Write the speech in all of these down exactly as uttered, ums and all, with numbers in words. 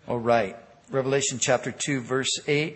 All right. Revelation chapter two, verse eight.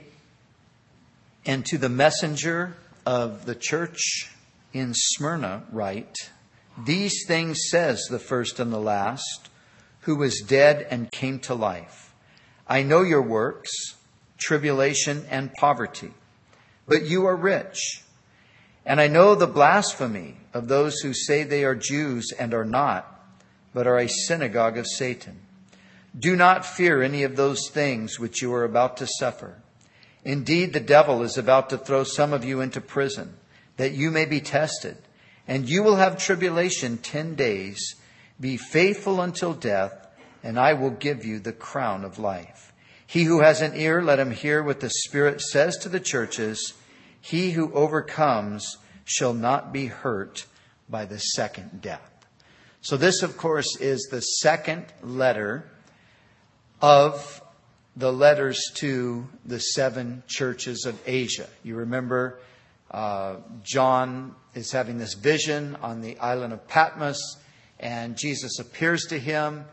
And to the messenger of the church in Smyrna write, these things says the first and the last, who was dead and came to life. I know your works, tribulation and poverty, but you are rich. And I know the blasphemy of those who say they are Jews and are not, but are a synagogue of Satan. Do not fear any of those things which you are about to suffer. Indeed, the devil is about to throw some of you into prison, that you may be tested. And you will have tribulation ten days. Be faithful until death, and I will give you the crown of life. He who has an ear, let him hear what the Spirit says to the churches. He who overcomes shall not be hurt by the second death. So this, of course, is the second letter of the letters to the seven churches of Asia. You remember uh, John is having this vision on the island of Patmos, and Jesus appears to him,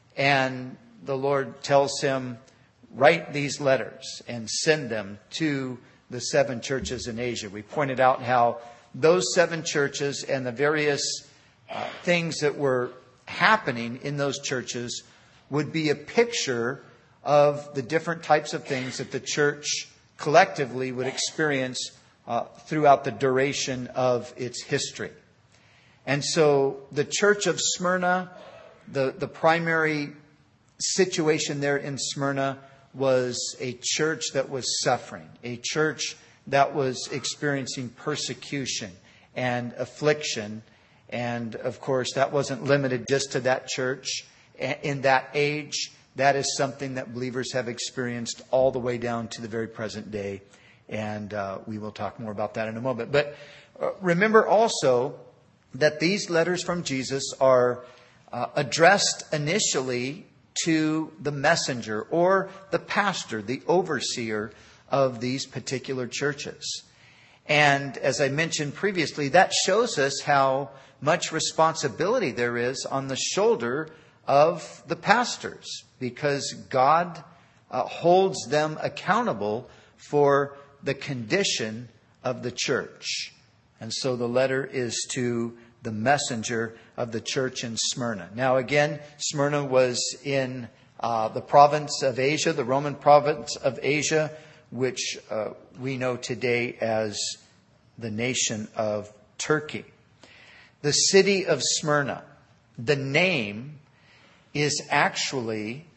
and the Lord tells him, write these letters and send them to the seven churches in Asia. We pointed out how those seven churches and the various uh, things that were happening in those churches would be a picture of the different types of things that the church collectively would experience uh, throughout the duration of its history. And so the church of Smyrna, the, the primary situation there in Smyrna was a church that was suffering, a church that was experiencing persecution and affliction. And of course, that wasn't limited just to that church. In that age, that is something that believers have experienced all the way down to the very present day. And uh, we will talk more about that in a moment. But uh, remember also that these letters from Jesus are uh, addressed initially to the messenger or the pastor, the overseer of these particular churches. And as I mentioned previously, that shows us how much responsibility there is on the shoulder of the pastors, because God uh, holds them accountable for the condition of the church. And so the letter is to the messenger of the church in Smyrna. Now again, Smyrna was in uh, the province of Asia, the Roman province of Asia, which uh, we know today as the nation of Turkey. The city of Smyrna, the name is actually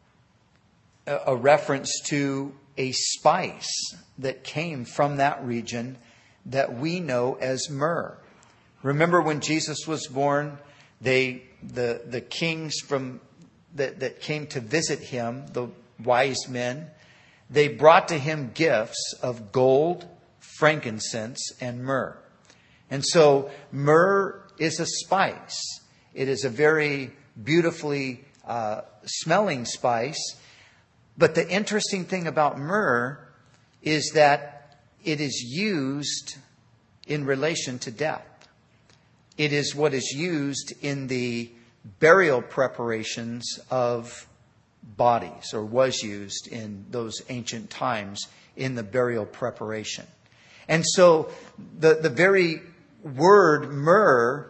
a, a reference to a spice that came from that region that we know as myrrh. Remember when Jesus was born, they the the kings from that, that came to visit him, the wise men, they brought to him gifts of gold, frankincense, and myrrh. And so myrrh is a spice. It is a very beautifully uh, smelling spice. But the interesting thing about myrrh is that it is used in relation to death. It is what is used in the burial preparations of bodies, or was used in those ancient times in the burial preparation. And so the, the very word myrrh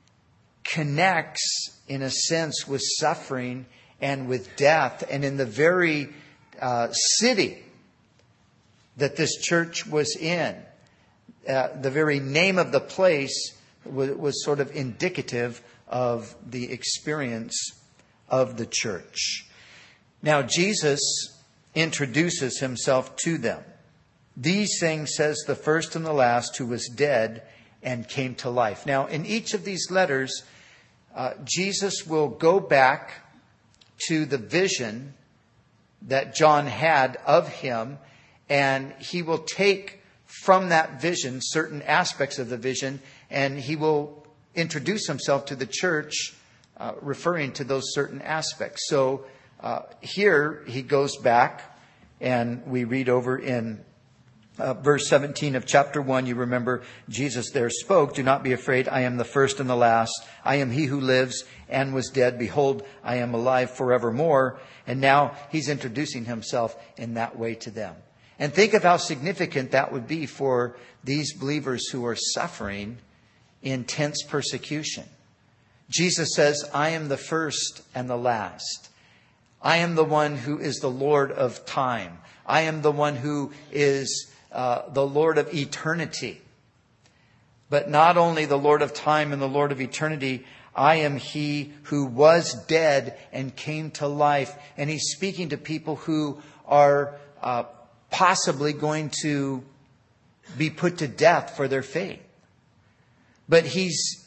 connects, in a sense, with suffering and with death. And in the very uh, city that this church was in, uh, the very name of the place was, was sort of indicative of the experience of the church. Now, Jesus introduces himself to them. These things says the first and the last, who was dead and came to life. Now, in each of these letters, uh, Jesus will go back to the vision that John had of him, and he will take from that vision certain aspects of the vision, and he will introduce himself to the church, uh, referring to those certain aspects. So uh, here he goes back, and we read over in Uh, verse seventeen of chapter one, you remember Jesus there spoke, "Do not be afraid. I am the first and the last. I am he who lives and was dead. Behold, I am alive forevermore." And now he's introducing himself in that way to them. And think of how significant that would be for these believers who are suffering intense persecution. Jesus says, "I am the first and the last. I am the one who is the Lord of time. I am the one who is Uh, the Lord of eternity. But not only the Lord of time and the Lord of eternity, I am he who was dead and came to life." And he's speaking to people who are uh, possibly going to be put to death for their faith. But he's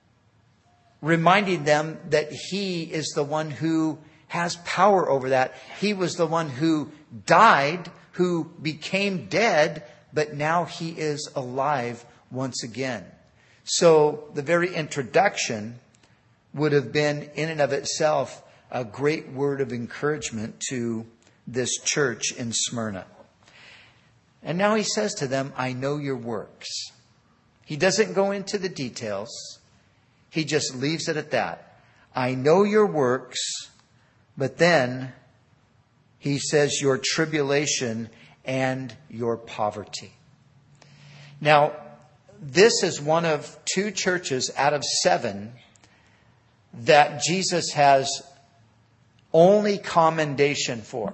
reminding them that he is the one who has power over that. He was the one who died, who became dead, but now he is alive once again. So the very introduction would have been in and of itself a great word of encouragement to this church in Smyrna. And now he says to them, "I know your works." He doesn't go into the details. He just leaves it at that. "I know your works," but then he says, "your tribulation and your poverty." Now, this is one of two churches out of seven that Jesus has only commendation for.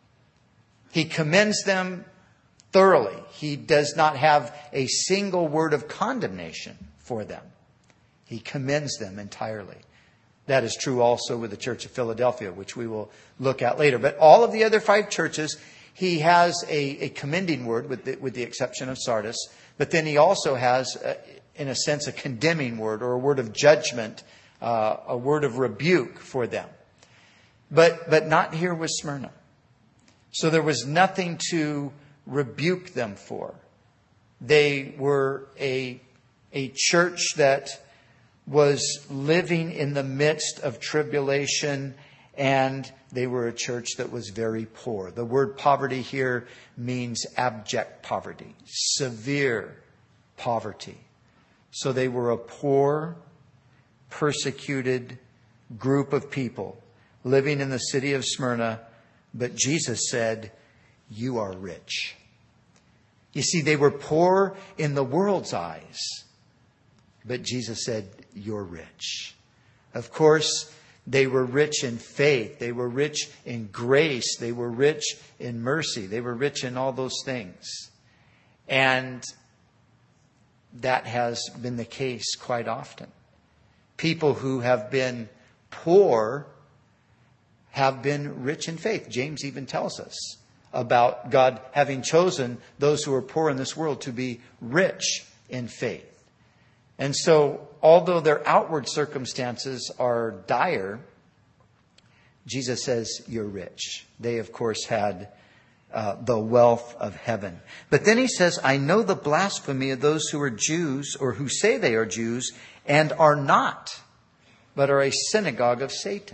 He commends them thoroughly. He does not have a single word of condemnation for them. He commends them entirely. That is true also with the Church of Philadelphia, which we will look at later. But all of the other five churches, he has a, a commending word, with the, with the exception of Sardis. But then he also has, uh, in a sense, a condemning word or a word of judgment, uh, a word of rebuke for them. But, but not here with Smyrna. So there was nothing to rebuke them for. They were a, a church that was living in the midst of tribulation, and they were a church that was very poor. The word poverty here means abject poverty, severe poverty. So they were a poor, persecuted group of people living in the city of Smyrna, but Jesus said, "You are rich." You see, they were poor in the world's eyes, but Jesus said, "You're rich." Of course, they were rich in faith. They were rich in grace. They were rich in mercy. They were rich in all those things. And that has been the case quite often. People who have been poor have been rich in faith. James even tells us about God having chosen those who are poor in this world to be rich in faith. And so, although their outward circumstances are dire, Jesus says, "You're rich." They, of course, had uh, the wealth of heaven. But then he says, "I know the blasphemy of those who are Jews, or who say they are Jews, and are not, but are a synagogue of Satan."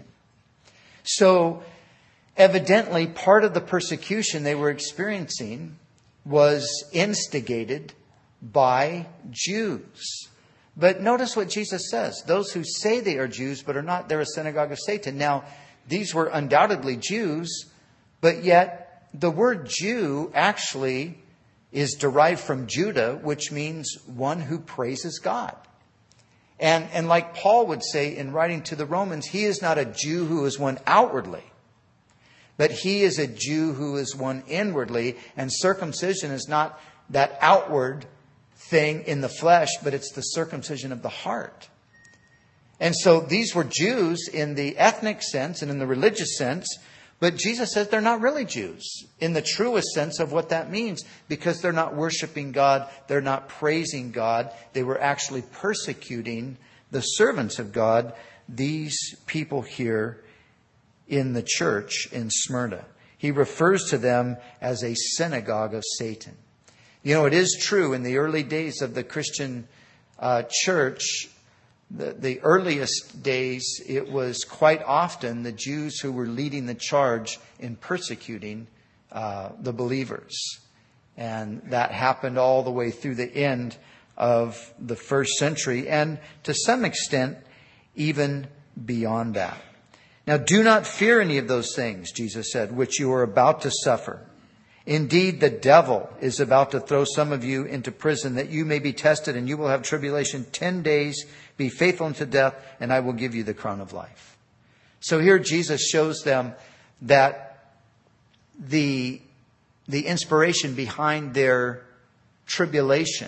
So, evidently, part of the persecution they were experiencing was instigated by Jews. But notice what Jesus says. Those who say they are Jews but are not, they're a synagogue of Satan. Now, these were undoubtedly Jews, but yet the word Jew actually is derived from Judah, which means one who praises God. And, and like Paul would say in writing to the Romans, he is not a Jew who is one outwardly, but he is a Jew who is one inwardly. And circumcision is not that outward thing in the flesh, but it's the circumcision of the heart. And so these were Jews in the ethnic sense and in the religious sense, but Jesus says they're not really Jews in the truest sense of what that means, because they're not worshiping God, they're not praising God, they were actually persecuting the servants of God, these people here in the church in Smyrna. He refers to them as a synagogue of Satan. You know, it is true in the early days of the Christian uh, church, the, the earliest days, it was quite often the Jews who were leading the charge in persecuting uh, the believers. And that happened all the way through the end of the first century, and to some extent, even beyond that. Now, do not fear any of those things, Jesus said, which you are about to suffer. Indeed, the devil is about to throw some of you into prison, that you may be tested, and you will have tribulation ten days. Be faithful unto death, and I will give you the crown of life. So here Jesus shows them that the, the inspiration behind their tribulation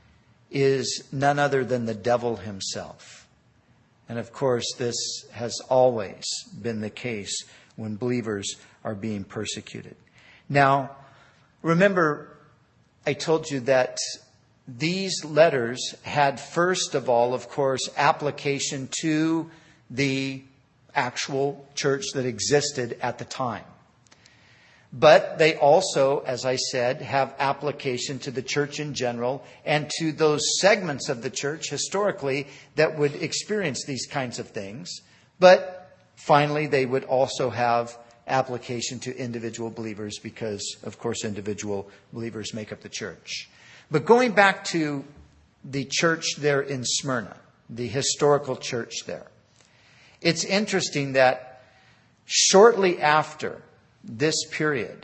is none other than the devil himself. And of course, this has always been the case when believers are being persecuted. Now, remember, I told you that these letters had, first of all, of course, application to the actual church that existed at the time. But they also, as I said, have application to the church in general and to those segments of the church historically that would experience these kinds of things. But finally, they would also have application to individual believers because, of course, individual believers make up the church. But going back to the church there in Smyrna, the historical church there, it's interesting that shortly after this period,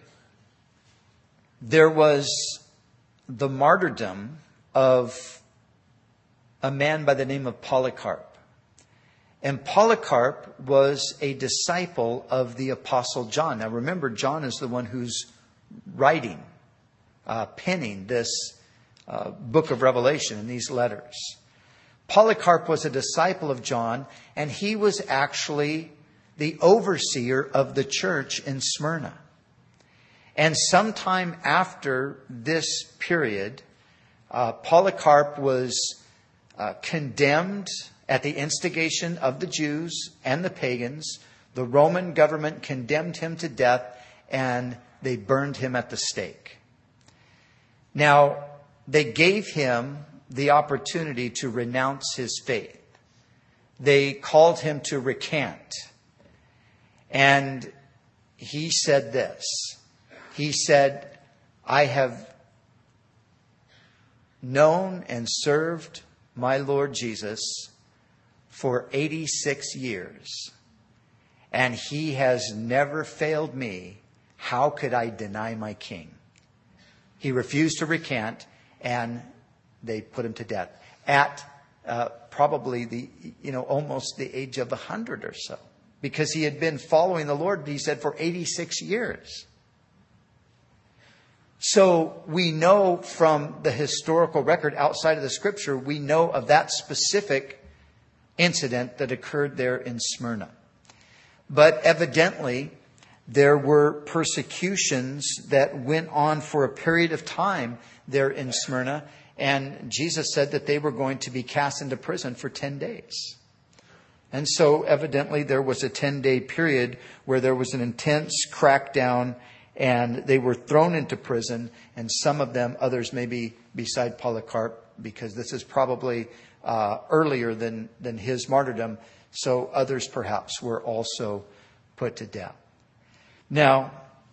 there was the martyrdom of a man by the name of Polycarp. And Polycarp was a disciple of the Apostle John. Now remember, John is the one who's writing, uh, penning this uh, book of Revelation and these letters. Polycarp was a disciple of John, and he was actually the overseer of the church in Smyrna. And sometime after this period, uh, Polycarp was uh, condemned at the instigation of the Jews and the pagans. The Roman government condemned him to death, and they burned him at the stake. Now, they gave him the opportunity to renounce his faith. They called him to recant. And he said this. He said, I have known and served my Lord Jesus for eighty-six years, and he has never failed me. How could I deny my king? He refused to recant, and they put him to death at uh, probably the, you know, almost the age of a hundred or so. Because he had been following the Lord, he said, for eighty-six years. So we know from the historical record outside of the scripture, we know of that specific incident that occurred there in Smyrna. But evidently, there were persecutions that went on for a period of time there in Smyrna. And Jesus said that they were going to be cast into prison for ten days. And so evidently there was a ten-day period where there was an intense crackdown, and they were thrown into prison, and some of them, others maybe beside Polycarp, because this is probably uh, earlier than, than his martyrdom, so others perhaps were also put to death. Now,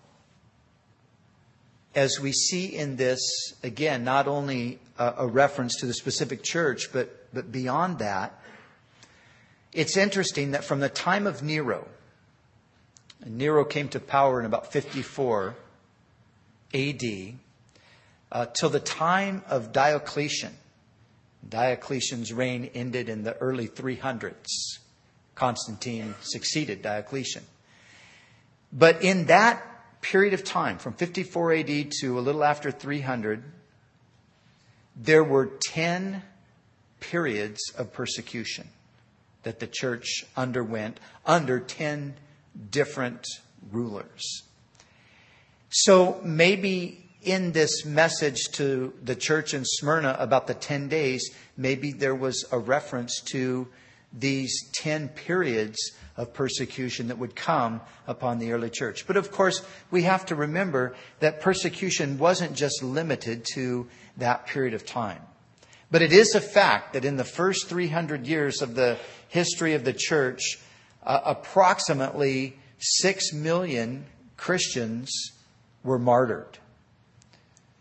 as we see in this, again, not only a, a reference to the specific church, but, but beyond that, it's interesting that from the time of Nero, and Nero came to power in about fifty-four A D, uh, till the time of Diocletian. Diocletian's reign ended in the early three hundreds. Constantine succeeded Diocletian. But in that period of time, from fifty-four A D to a little after three hundred, there were ten periods of persecution that the church underwent under ten different rulers. So maybe in this message to the church in Smyrna about the ten days, maybe there was a reference to these ten periods of persecution that would come upon the early church. But of course, we have to remember that persecution wasn't just limited to that period of time. But it is a fact that in the first three hundred years of the history of the church, uh, approximately six million Christians were martyred.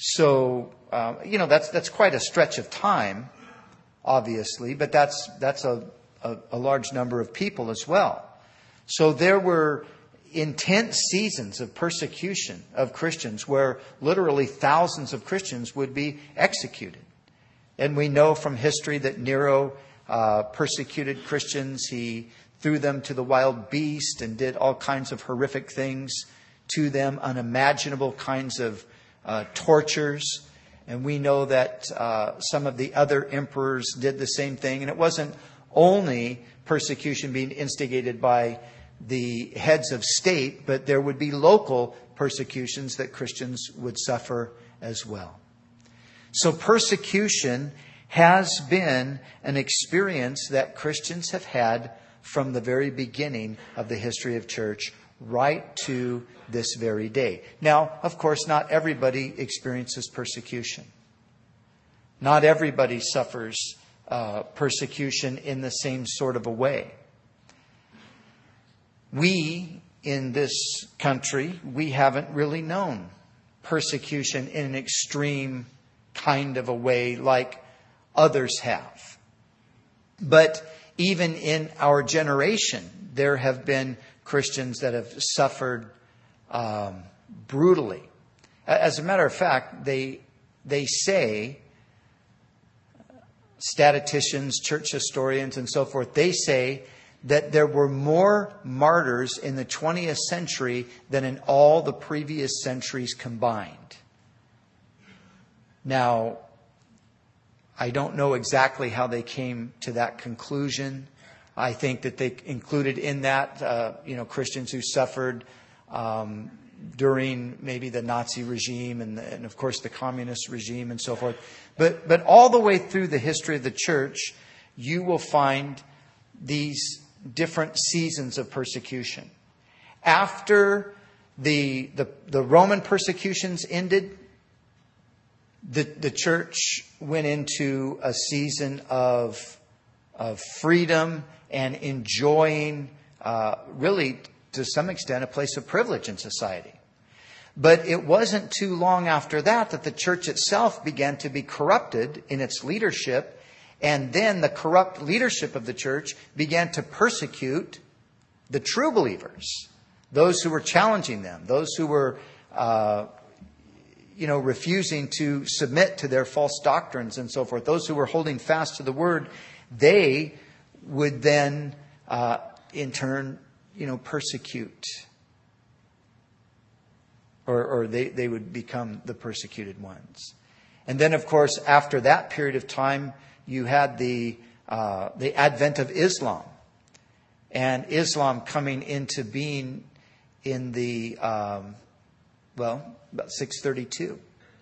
So, uh, you know, that's that's quite a stretch of time, obviously, but that's that's a, a, a large number of people as well. So there were intense seasons of persecution of Christians where literally thousands of Christians would be executed. And we know from history that Nero uh, persecuted Christians. He threw them to the wild beast and did all kinds of horrific things to them, unimaginable kinds of uh, tortures. And we know that uh, some of the other emperors did the same thing. And it wasn't only persecution being instigated by the heads of state, but there would be local persecutions that Christians would suffer as well. So persecution has been an experience that Christians have had from the very beginning of the history of church right to this very day. Now, of course, not everybody experiences persecution. Not everybody suffers uh, persecution in the same sort of a way. We, in this country, we haven't really known persecution in an extreme kind of a way like others have. But even in our generation, there have been Christians that have suffered um, brutally. As a matter of fact, they they say, statisticians, church historians, and so forth, they say that there were more martyrs in the twentieth century than in all the previous centuries combined. Now, I don't know exactly how they came to that conclusion. I think that they included in that, uh, you know, Christians who suffered um, during maybe the Nazi regime and, the, and, of course, the communist regime and so forth. But but all the way through the history of the church, you will find these different seasons of persecution. After the the, the Roman persecutions ended, the the church went into a season of of freedom and enjoying, uh, really, to some extent, a place of privilege in society. But it wasn't too long after that that the church itself began to be corrupted in its leadership. And then the corrupt leadership of the church began to persecute the true believers, those who were challenging them, those who were, uh, you know, refusing to submit to their false doctrines and so forth, those who were holding fast to the word. They would then, uh, in turn, you know, persecute. Or, or they, they would become the persecuted ones. And then, of course, after that period of time, you had the uh, the advent of Islam. And Islam coming into being in the, um, well, about six thirty-two.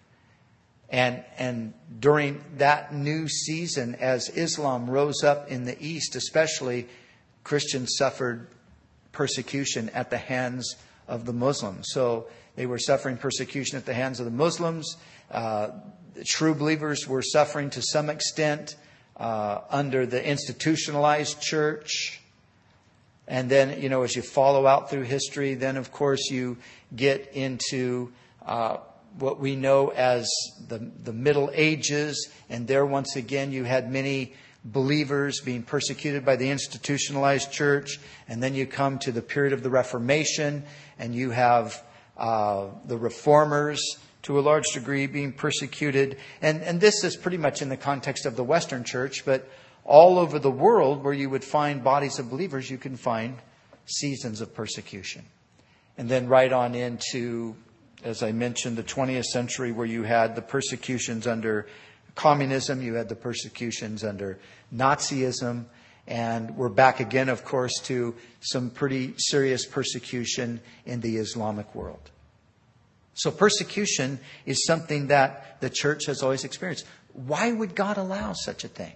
And and during that new season, as Islam rose up in the East, especially, Christians suffered persecution at the hands of the Muslims. So they were suffering persecution at the hands of the Muslims. Uh, the true believers were suffering to some extent uh, under the institutionalized church. And then, you know, as you follow out through history, then, of course, you get into uh, what we know as the, the Middle Ages. And there, once again, you had many believers being persecuted by the institutionalized church. And then you come to the period of the Reformation, and you have uh, the Reformers, to a large degree, being persecuted. And, and this is pretty much in the context of the Western church, but all over the world where you would find bodies of believers, you can find seasons of persecution. And then right on into, as I mentioned, the twentieth century, where you had the persecutions under communism, you had the persecutions under Nazism, and we're back again, of course, to some pretty serious persecution in the Islamic world. So persecution is something that the church has always experienced. Why would God allow such a thing?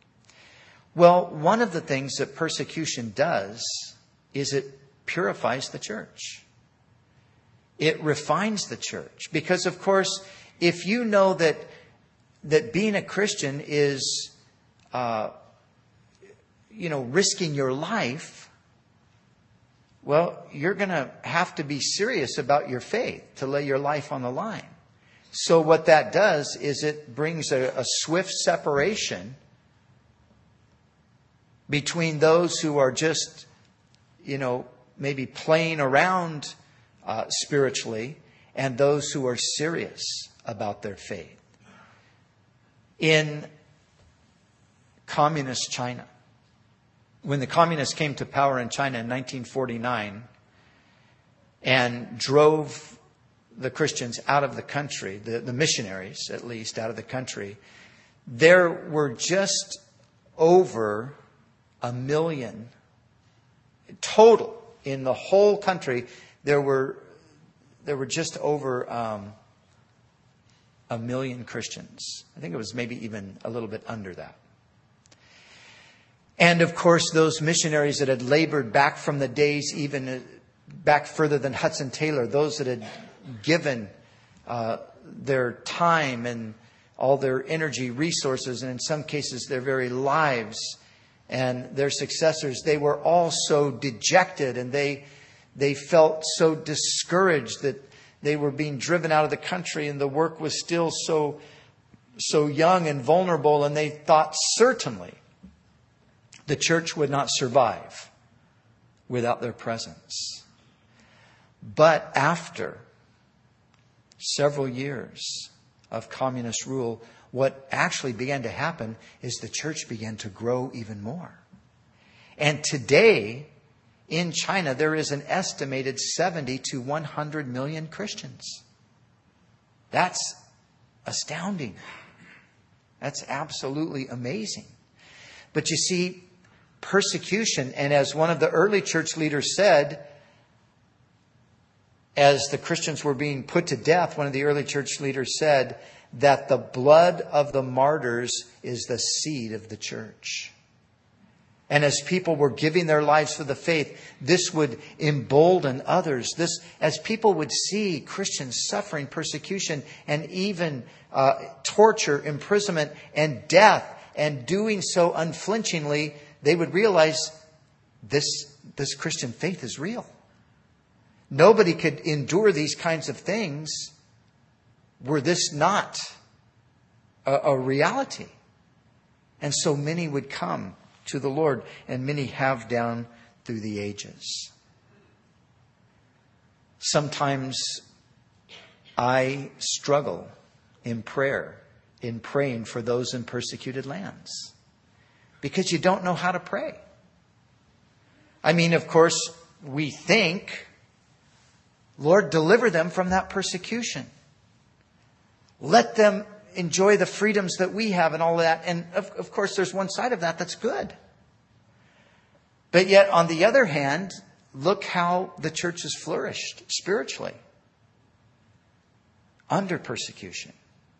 Well, one of the things that persecution does is it purifies the church. It refines the church. Because, of course, if you know that that being a Christian is, uh, you know, risking your life, well, you're going to have to be serious about your faith to lay your life on the line. So what that does is it brings a, a swift separation between those who are just, you know, maybe playing around uh, spiritually and those who are serious about their faith. In communist China, when the communists came to power in China in nineteen forty-nine and drove the Christians out of the country, the, the missionaries at least out of the country, there were just over a million total in the whole country. There were there were just over um, a million Christians. I think it was maybe even a little bit under that. And of course, those missionaries that had labored back from the days even back further than Hudson Taylor, those that had given uh, their time and all their energy, resources, and in some cases their very lives, and their successors, they were all so dejected and they they felt so discouraged that they were being driven out of the country and the work was still so so young and vulnerable, and they thought certainly the church would not survive without their presence. But after several years of communist rule, what actually began to happen is the church began to grow even more. And today, in China, there is an estimated seventy to one hundred million Christians. That's astounding. That's absolutely amazing. But you see, persecution, and as one of the early church leaders said, as the Christians were being put to death, one of the early church leaders said that the blood of the martyrs is the seed of the church. And as people were giving their lives for the faith, this would embolden others. This, as people would see Christians suffering persecution and even uh, torture, imprisonment, and death, and doing so unflinchingly, they would realize this, this Christian faith is real. Nobody could endure these kinds of things were this not a, a reality. And so many would come to the Lord, and many have down through the ages. Sometimes I struggle in prayer, in praying for those in persecuted lands, because you don't know how to pray. I mean, of course, we think, Lord, deliver them from that persecution. Let them enjoy the freedoms that we have and all that. And of, of course, there's one side of that that's good. But yet, on the other hand, look how the church has flourished spiritually under persecution.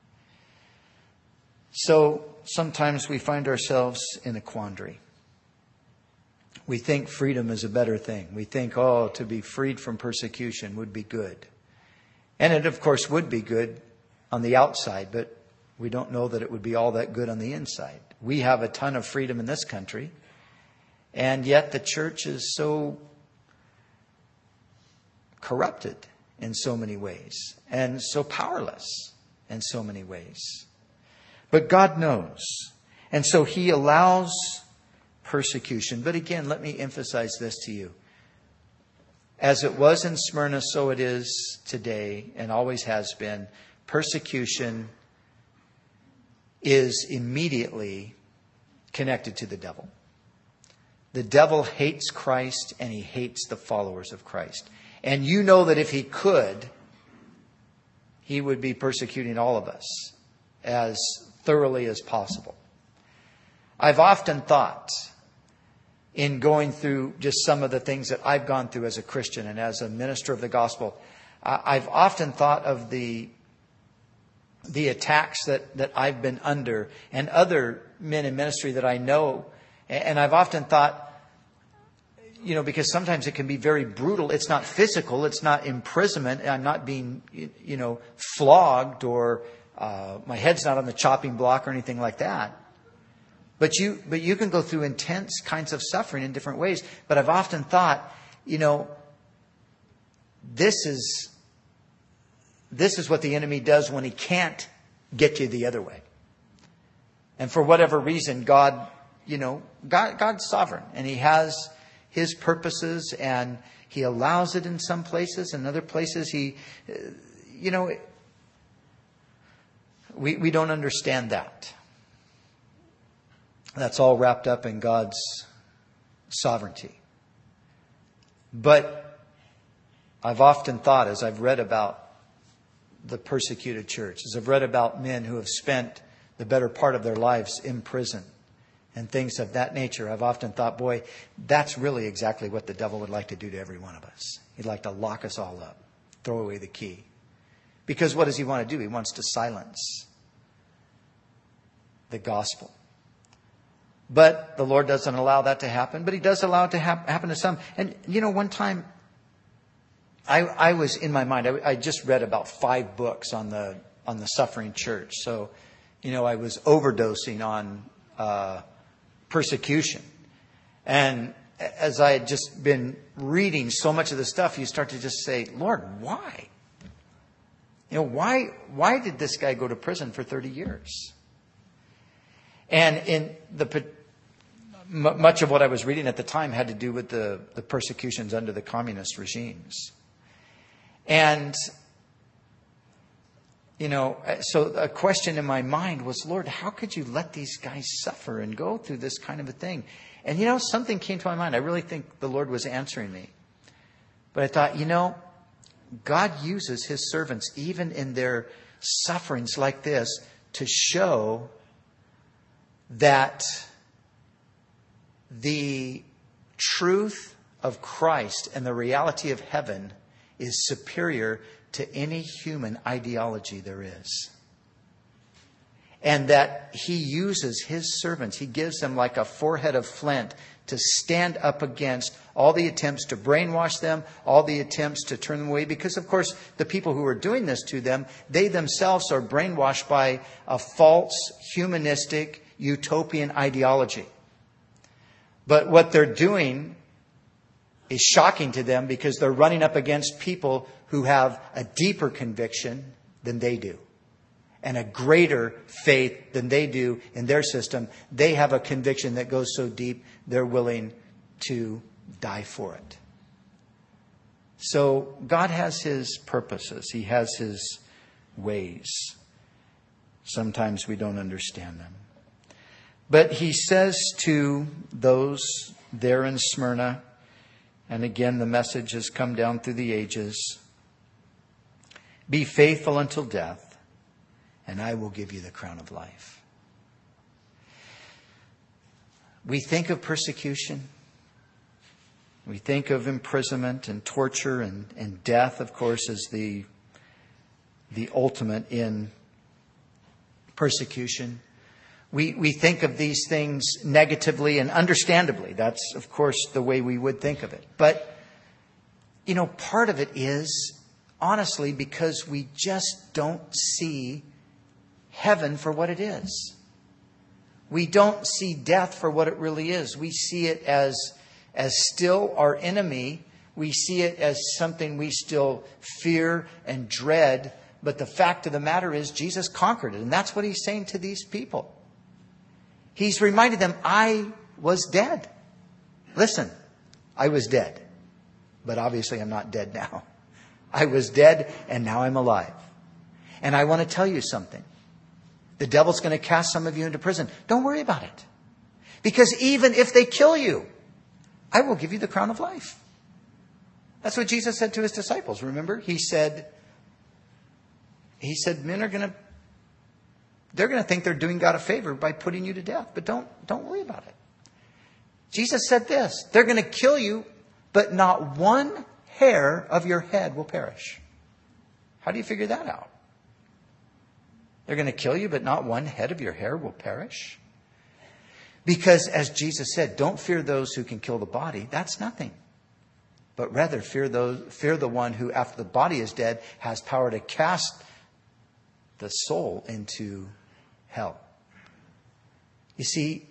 So sometimes we find ourselves in a quandary. We think freedom is a better thing. We think, oh, to be freed from persecution would be good. And it, of course, would be good on the outside, but we don't know that it would be all that good on the inside. We have a ton of freedom in this country, and yet the church is so corrupted in so many ways, and so powerless in so many ways. But God knows, and so He allows persecution. But again, let me emphasize this to you. As it was in Smyrna, so it is today and always has been. Persecution is immediately connected to the devil. The devil hates Christ and he hates the followers of Christ. And you know that if he could, he would be persecuting all of us as thoroughly as possible. I've often thought, in going through just some of the things that I've gone through as a Christian and as a minister of the gospel, I've often thought of the the attacks that, that I've been under and other men in ministry that I know. And I've often thought, you know, because sometimes it can be very brutal. It's not physical. It's not imprisonment. I'm not being, you know, flogged or uh, my head's not on the chopping block or anything like that. But you, but you can go through intense kinds of suffering in different ways. But I've often thought, you know, this is this is what the enemy does when he can't get you the other way. And for whatever reason, God, you know, God, God's sovereign, and he has his purposes, and he allows it in some places, and other places he, you know, we, we don't understand that. That's all wrapped up in God's sovereignty. But I've often thought, as I've read about the persecuted church, as I've read about men who have spent the better part of their lives in prison and things of that nature, I've often thought, boy, that's really exactly what the devil would like to do to every one of us. He'd like to lock us all up, throw away the key. Because what does he want to do? He wants to silence the gospel. But the Lord doesn't allow that to happen, but he does allow it to hap- happen to some. And, you know, one time I, I was in my mind, I, I just read about five books on the on the suffering church. So, you know, I was overdosing on uh, persecution. And as I had just been reading so much of the stuff, you start to just say, Lord, why? You know, why why did this guy go to prison for thirty years? And in the much of what I was reading at the time had to do with the, the persecutions under the communist regimes. And, you know, so a question in my mind was, Lord, how could you let these guys suffer and go through this kind of a thing? And, you know, something came to my mind. I really think the Lord was answering me. But I thought, you know, God uses his servants, even in their sufferings like this, to show that the truth of Christ and the reality of heaven is superior to any human ideology there is. And that he uses his servants, he gives them like a forehead of flint to stand up against all the attempts to brainwash them, all the attempts to turn them away. Because, of course, the people who are doing this to them, they themselves are brainwashed by a false, humanistic, utopian ideology. But what they're doing is shocking to them because they're running up against people who have a deeper conviction than they do and a greater faith than they do in their system. They have a conviction that goes so deep they're willing to die for it. So God has his purposes. He has his ways. Sometimes we don't understand them. But he says to those there in Smyrna, and again the message has come down through the ages, be faithful until death, and I will give you the crown of life. We think of persecution. We think of imprisonment and torture and, and death, of course, as the, the ultimate in persecution. We we think of these things negatively and understandably. That's, of course, the way we would think of it. But, you know, part of it is, honestly, because we just don't see heaven for what it is. We don't see death for what it really is. We see it as, as still our enemy. We see it as something we still fear and dread. But the fact of the matter is Jesus conquered it. And that's what he's saying to these people. He's reminded them, I was dead. Listen, I was dead. But obviously I'm not dead now. I was dead and now I'm alive. And I want to tell you something. The devil's going to cast some of you into prison. Don't worry about it. Because even if they kill you, I will give you the crown of life. That's what Jesus said to his disciples. Remember? He said, he said, men are going to They're going to think they're doing God a favor by putting you to death. But don't, don't worry about it. Jesus said this. They're going to kill you, but not one hair of your head will perish. How do you figure that out? They're going to kill you, but not one head of your hair will perish. Because as Jesus said, don't fear those who can kill the body. That's nothing. But rather fear those, fear the one who, after the body is dead, has power to cast the soul into hell. You see,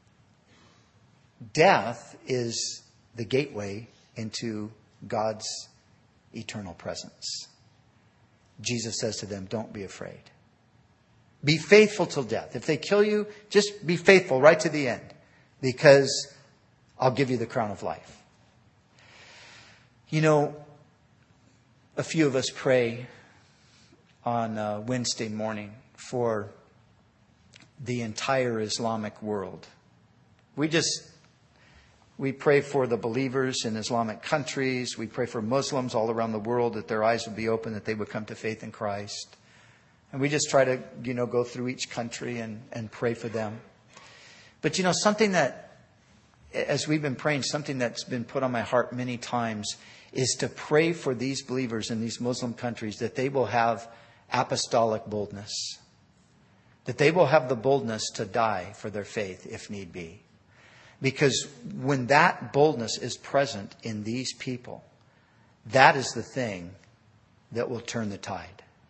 death is the gateway into God's eternal presence. Jesus says to them, don't be afraid. Be faithful till death. If they kill you, just be faithful right to the end, because I'll give you the crown of life. You know, a few of us pray on uh, Wednesday morning for the entire Islamic world. We just, we pray for the believers in Islamic countries. We pray for Muslims all around the world, that their eyes would be open, that they would come to faith in Christ. And we just try to, you know, go through each country and, and pray for them. But, you know, something that, as we've been praying, something that's been put on my heart many times is to pray for these believers in these Muslim countries, that they will have apostolic boldness, that they will have the boldness to die for their faith if need be. Because when that boldness is present in these people, that is the thing that will turn the tide.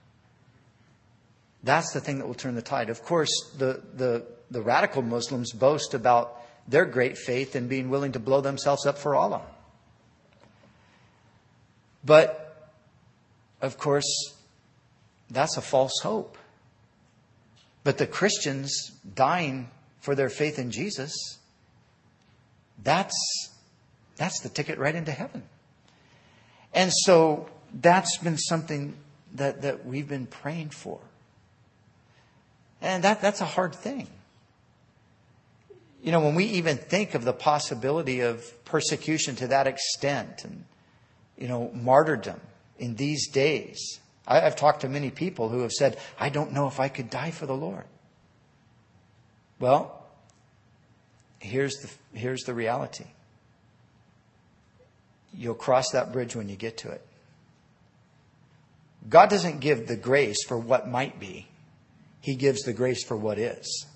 That's the thing that will turn the tide. Of course, the, the, the radical Muslims boast about their great faith and being willing to blow themselves up for Allah. But, of course, that's a false hope. But the Christians dying for their faith in Jesus, that's, that's the ticket right into heaven. And so that's been something that, that we've been praying for. And that, that's a hard thing. You know, when we even think of the possibility of persecution to that extent and, you know, martyrdom in these days. I, I've talked to many people who have said, I don't know if I could die for the Lord. Well, here's the, here's the reality. You'll cross that bridge when you get to it. God doesn't give the grace for what might be. He gives the grace for what is.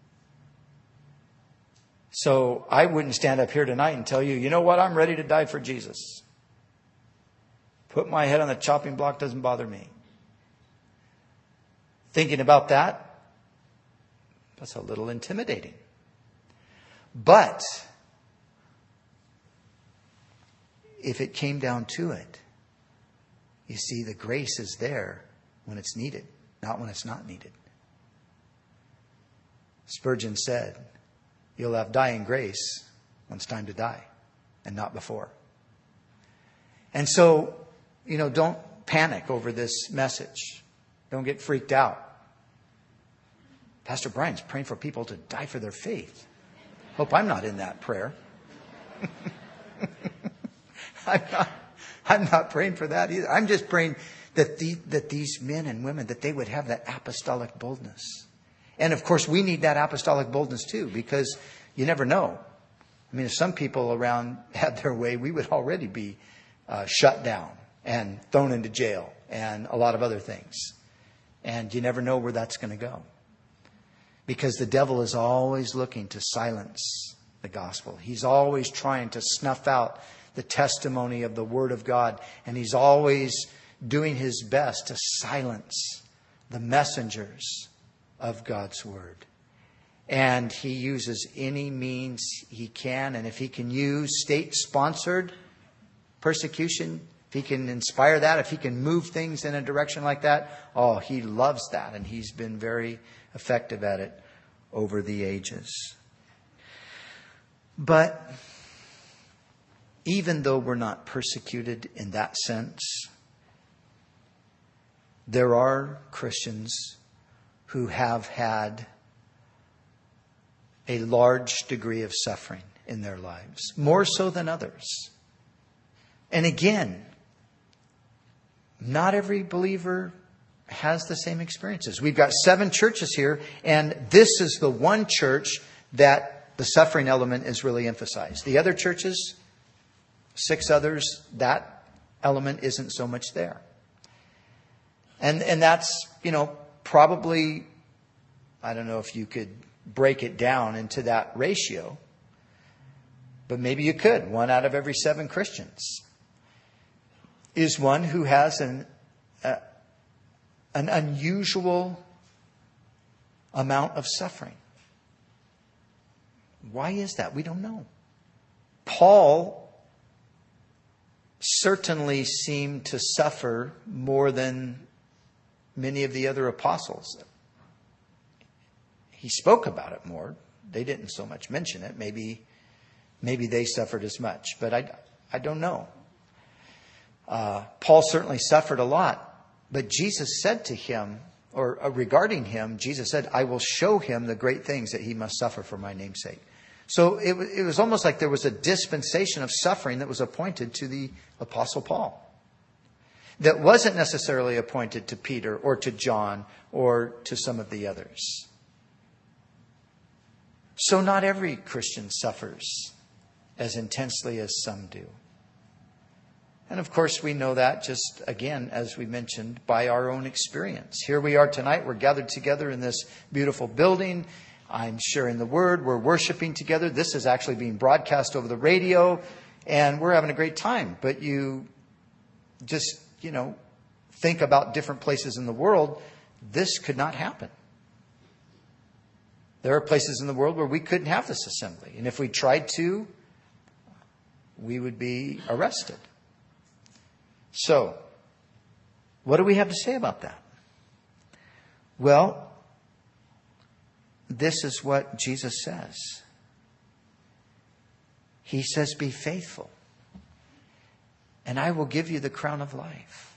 So I wouldn't stand up here tonight and tell you, you know what, I'm ready to die for Jesus. Put my head on the chopping block doesn't bother me. Thinking about that, that's a little intimidating. But if it came down to it, you see, the grace is there when it's needed, not when it's not needed. Spurgeon said, you'll have dying grace when it's time to die, and not before. And so, you know, don't panic over this message. Don't get freaked out. Pastor Brian's praying for people to die for their faith. Hope I'm not in that prayer. I'm not, I'm not praying for that either. I'm just praying that, the, that these men and women, that they would have that apostolic boldness. And of course, we need that apostolic boldness too, because you never know. I mean, if some people around had their way, we would already be uh, shut down and thrown into jail and a lot of other things. And you never know where that's going to go. Because the devil is always looking to silence the gospel. He's always trying to snuff out the testimony of the Word of God. And he's always doing his best to silence the messengers of God's Word. And he uses any means he can. And if he can use state-sponsored persecution, if he can inspire that, if he can move things in a direction like that, oh, he loves that. And he's been very effective at it over the ages. But even though we're not persecuted in that sense, there are Christians who have had a large degree of suffering in their lives, more so than others. And again, not every believer has the same experiences. We've got seven churches here, and this is the one church that the suffering element is really emphasized. The other churches, six others, that element isn't so much there. And and that's, you know, probably, I don't know if you could break it down into that ratio, but maybe you could. One out of every seven Christians is one who has an uh, an unusual amount of suffering. Why is that? We don't know. Paul certainly seemed to suffer more than many of the other apostles. He spoke about it more. They didn't so much mention it. Maybe, maybe they suffered as much, but I, I don't know. Uh, Paul certainly suffered a lot, but Jesus said to him, or uh, regarding him, Jesus said, I will show him the great things that he must suffer for my name's sake. So it, it was almost like there was a dispensation of suffering that was appointed to the Apostle Paul, that wasn't necessarily appointed to Peter or to John or to some of the others. So not every Christian suffers as intensely as some do. And of course, we know that just, again, as we mentioned, by our own experience. Here we are tonight. We're gathered together in this beautiful building. I'm sharing the word. We're worshiping together. This is actually being broadcast over the radio, and we're having a great time. But you just, you know, think about different places in the world. This could not happen. There are places in the world where we couldn't have this assembly. And if we tried to, we would be arrested. So, what do we have to say about that? Well, this is what Jesus says. He says, be faithful, and I will give you the crown of life.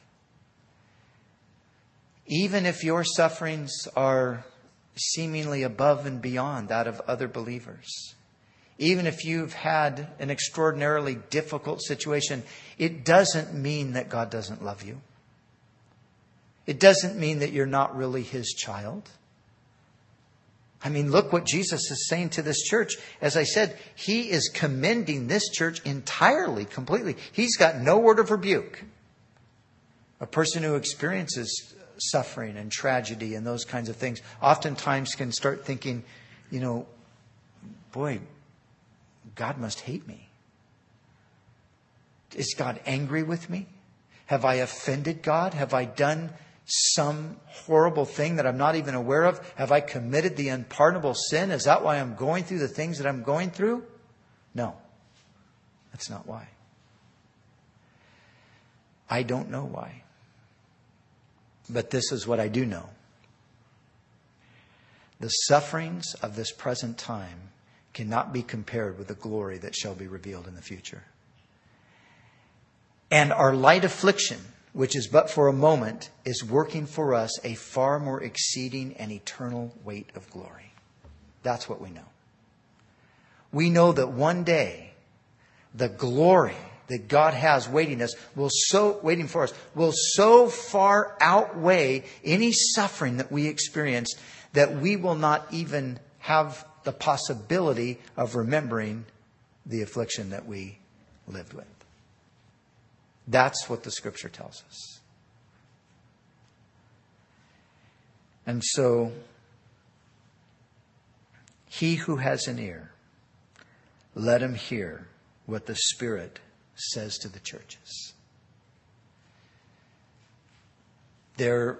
Even if your sufferings are seemingly above and beyond that of other believers, even if you've had an extraordinarily difficult situation, it doesn't mean that God doesn't love you. It doesn't mean that you're not really His child. I mean, look what Jesus is saying to this church. As I said, He is commending this church entirely, completely. He's got no word of rebuke. A person who experiences suffering and tragedy and those kinds of things oftentimes can start thinking, you know, boy, God must hate me. Is God angry with me? Have I offended God? Have I done some horrible thing that I'm not even aware of? Have I committed the unpardonable sin? Is that why I'm going through the things that I'm going through? No, that's not why. I don't know why. But this is what I do know. The sufferings of this present time cannot be compared with the glory that shall be revealed in the future. And our light affliction, which is but for a moment, is working for us a far more exceeding and eternal weight of glory. That's what we know. We know that one day, the glory that God has waiting us will so waiting for us will so far outweigh any suffering that we experience that we will not even have the possibility of remembering the affliction that we lived with. That's what the Scripture tells us. And so, he who has an ear, let him hear what the Spirit says to the churches. There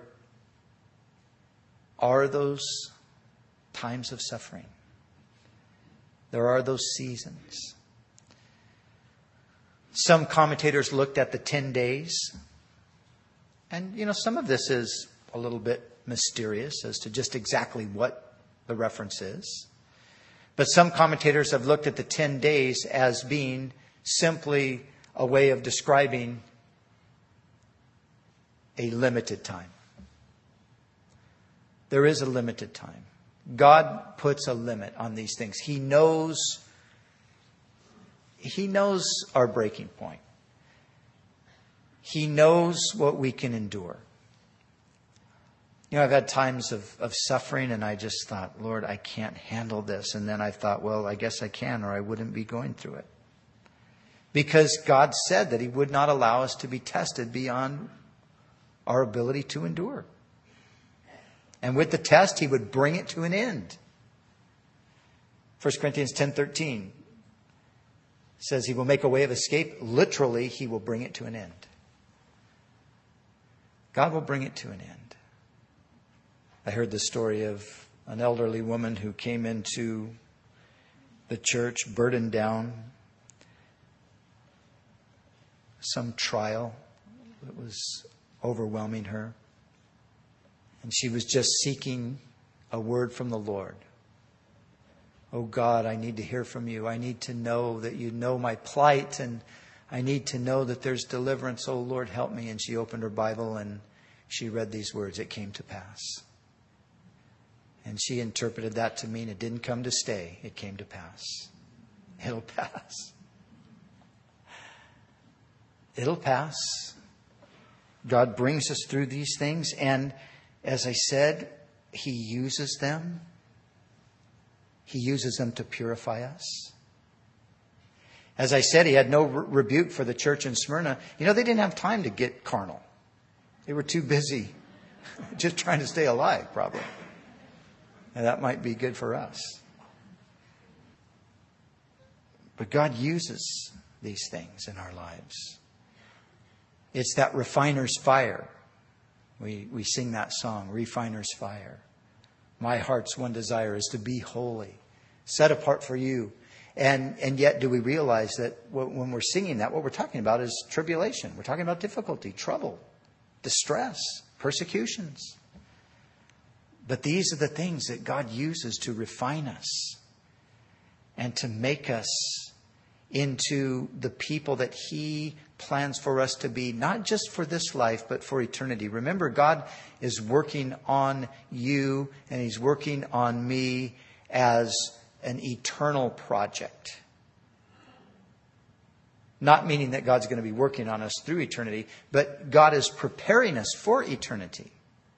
are those times of suffering. There are those seasons. Some commentators looked at the ten days. And, you know, some of this is a little bit mysterious as to just exactly what the reference is. But some commentators have looked at the ten days as being simply a way of describing a limited time. There is a limited time. God puts a limit on these things. He knows, He knows our breaking point. He knows what we can endure. You know, I've had times of, of suffering and I just thought, Lord, I can't handle this. And then I thought, well, I guess I can, or I wouldn't be going through it. Because God said that He would not allow us to be tested beyond our ability to endure. And with the test, He would bring it to an end. First Corinthians ten thirteen says He will make a way of escape. Literally, He will bring it to an end. God will bring it to an end. I heard the story of an elderly woman who came into the church burdened down. Some trial that was overwhelming her. And she was just seeking a word from the Lord. Oh God, I need to hear from you. I need to know that you know my plight, and I need to know that there's deliverance. Oh Lord, help me. And she opened her Bible and she read these words. It came to pass. And she interpreted that to mean it didn't come to stay. It came to pass. It'll pass. It'll pass. God brings us through these things. And as I said, He uses them. He uses them to purify us. As I said, He had no re- rebuke for the church in Smyrna. You know, they didn't have time to get carnal. They were too busy just trying to stay alive, probably. And that might be good for us. But God uses these things in our lives. It's that refiner's fire. We, we sing that song, Refiner's Fire. My heart's one desire is to be holy, set apart for you. And, and yet do we realize that when we're singing that, what we're talking about is tribulation. We're talking about difficulty, trouble, distress, persecutions. But these are the things that God uses to refine us and to make us into the people that He plans for us to be, not just for this life, but for eternity. Remember, God is working on you and He's working on me as an eternal project. Not meaning that God's going to be working on us through eternity, but God is preparing us for eternity.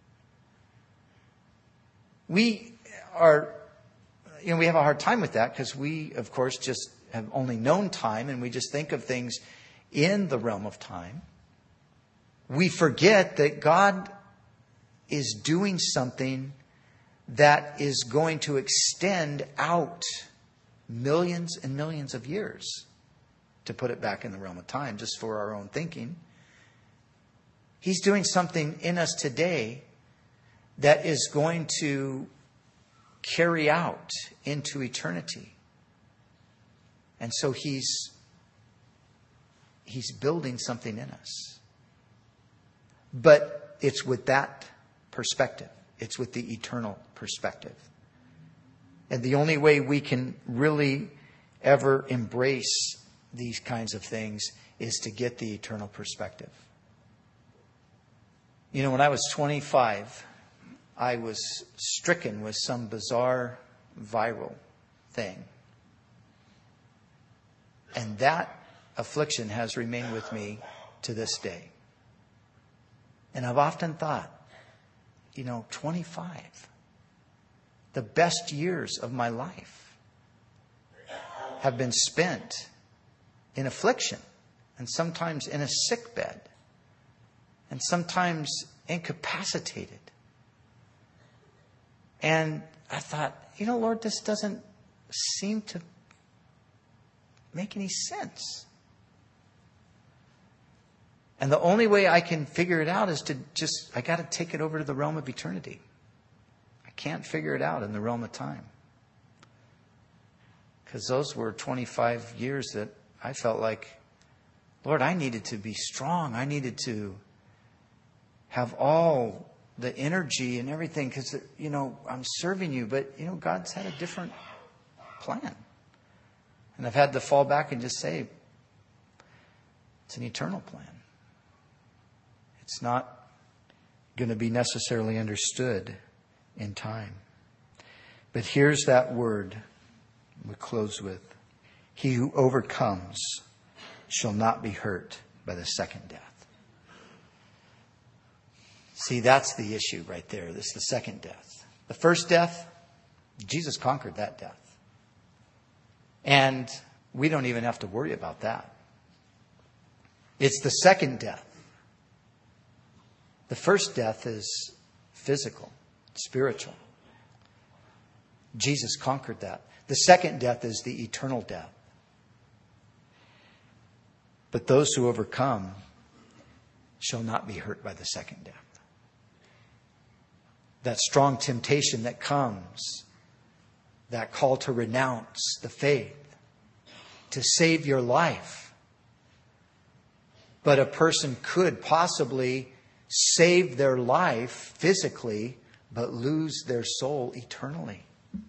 We are, you know, we have a hard time with that because we, of course, just have only known time and we just think of things in the realm of time. We forget that God is doing something that is going to extend out millions and millions of years, to put it back in the realm of time, just for our own thinking. He's doing something in us today that is going to carry out into eternity. And so he's he's building something in us. But it's with that perspective. It's with the eternal perspective. And the only way we can really ever embrace these kinds of things is to get the eternal perspective. You know, when I was twenty-five, I was stricken with some bizarre viral thing. And that affliction has remained with me to this day. And I've often thought, you know, twenty-five, the best years of my life have been spent in affliction, and sometimes in a sick bed, and sometimes incapacitated. And I thought, you know, Lord, this doesn't seem to make any sense. And the only way I can figure it out is to just, I got to take it over to the realm of eternity. I can't figure it out in the realm of time. Because those were twenty-five years that I felt like, Lord, I needed to be strong. I needed to have all the energy and everything because, you know, I'm serving you. But, you know, God's had a different plan. And I've had to fall back and just say, it's an eternal plan. It's not going to be necessarily understood in time. But here's that word we close with. He who overcomes shall not be hurt by the second death. See, that's the issue right there. This is the second death. The first death, Jesus conquered that death. And we don't even have to worry about that. It's the second death. The first death is physical, spiritual. Jesus conquered that. The second death is the eternal death. But those who overcome shall not be hurt by the second death. That strong temptation that comes, that call to renounce the faith, to save your life. But a person could possibly save their life physically, but lose their soul eternally.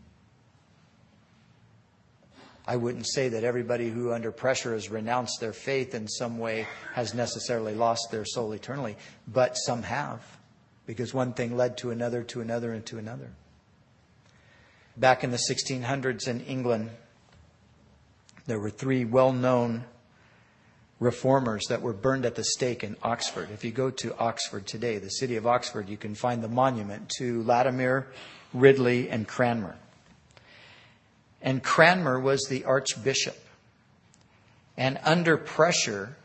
I wouldn't say that everybody who under pressure has renounced their faith in some way has necessarily lost their soul eternally, but some have, because one thing led to another, to another, and to another. Back in the sixteen hundreds in England, there were three well-known reformers that were burned at the stake in Oxford. If you go to Oxford today, the city of Oxford, you can find the monument to Latimer, Ridley, and Cranmer. And Cranmer was the archbishop. And under pressure,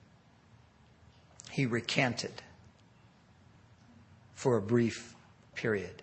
he recanted for a brief period.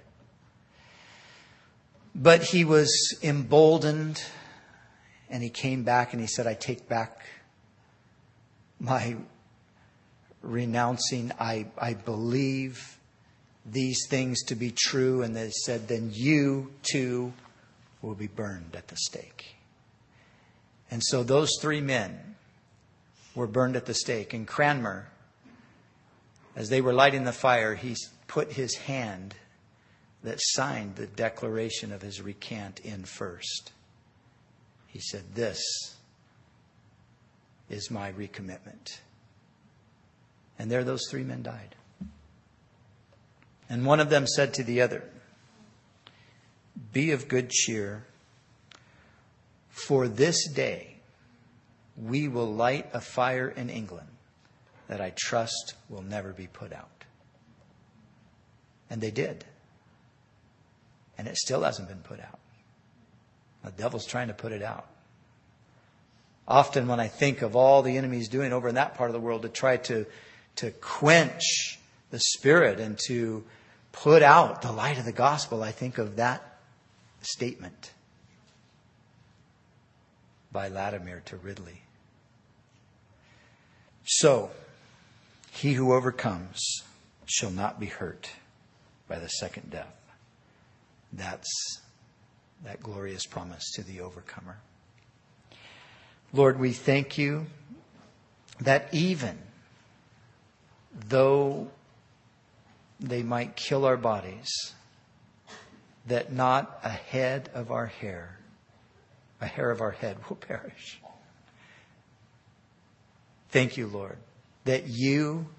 But he was emboldened, and he came back and he said, I take back my renouncing. I, I believe these things to be true. And they said, then you too will be burned at the stake. And so those three men were burned at the stake. And Cranmer, as they were lighting the fire, he put his hand that signed the declaration of his recant in first. He said, this is my recommitment. And there those three men died. And one of them said to the other, be of good cheer, for this day we will light a fire in England that I trust will never be put out. And they did. And it still hasn't been put out. The devil's trying to put it out. Often when I think of all the enemy's doing over in that part of the world to try to, to quench the Spirit and to put out the light of the gospel, I think of that statement by Latimer to Ridley. So, he who overcomes shall not be hurt by the second death. That's that glorious promise to the overcomer. Lord, we thank you that even though they might kill our bodies, that not a head of our hair, a hair of our head will perish. Thank you, Lord, that you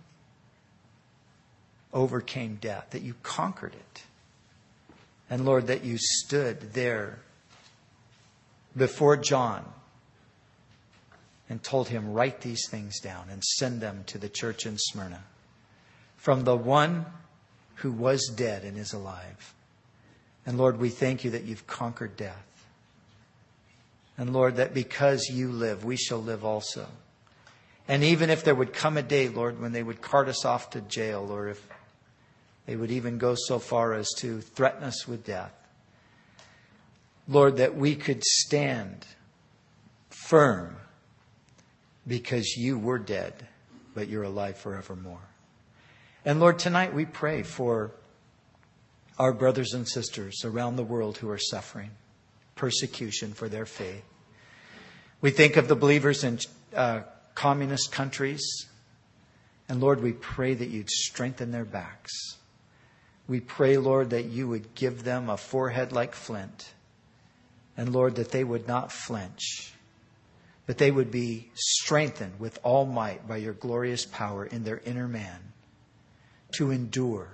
overcame death, that you conquered it. And Lord, that you stood there before John and told him, write these things down and send them to the church in Smyrna. From the one who was dead and is alive. And Lord, we thank you that you've conquered death. And Lord, that because you live, we shall live also. And even if there would come a day, Lord, when they would cart us off to jail, or if they would even go so far as to threaten us with death, Lord, that we could stand firm because you were dead, but you're alive forevermore. And Lord, tonight we pray for our brothers and sisters around the world who are suffering persecution for their faith. We think of the believers in uh, communist countries. And Lord, we pray that you'd strengthen their backs. We pray, Lord, that you would give them a forehead like flint. And Lord, that they would not flinch, but they would be strengthened with all might by your glorious power in their inner man to endure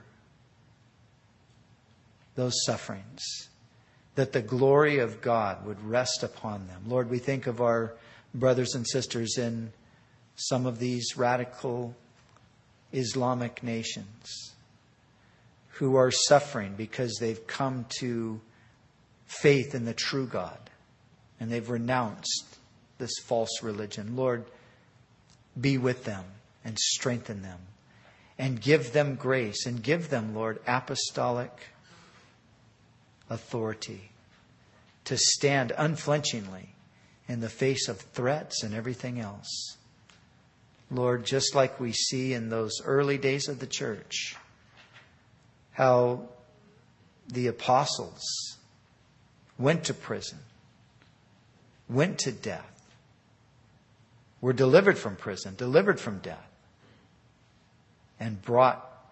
those sufferings, that the glory of God would rest upon them. Lord, we think of our brothers and sisters in some of these radical Islamic nations who are suffering because they've come to faith in the true God and they've renounced this false religion. Lord, be with them and strengthen them and give them grace and give them, Lord, apostolic authority to stand unflinchingly in the face of threats and everything else. Lord, just like we see in those early days of the church, how the apostles went to prison, went to death, were delivered from prison, delivered from death, and brought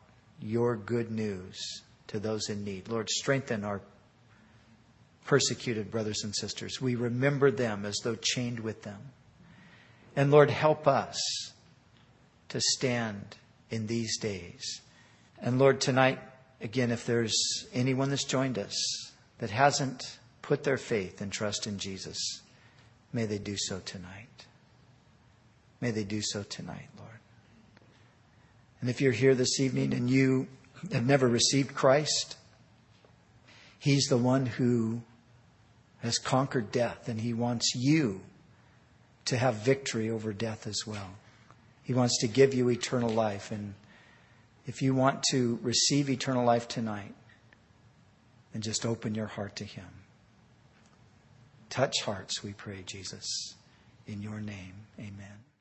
your good news to those in need. Lord, strengthen our persecuted brothers and sisters. We remember them as though chained with them. And Lord, help us to stand in these days. And Lord, tonight, again, if there's anyone that's joined us that hasn't put their faith and trust in Jesus, may they do so tonight. May they do so tonight, Lord. And if you're here this evening and you have never received Christ, He's the one who has conquered death, and He wants you to have victory over death as well. He wants to give you eternal life. And if you want to receive eternal life tonight, then just open your heart to Him. Touch hearts, we pray, Jesus. In your name, amen.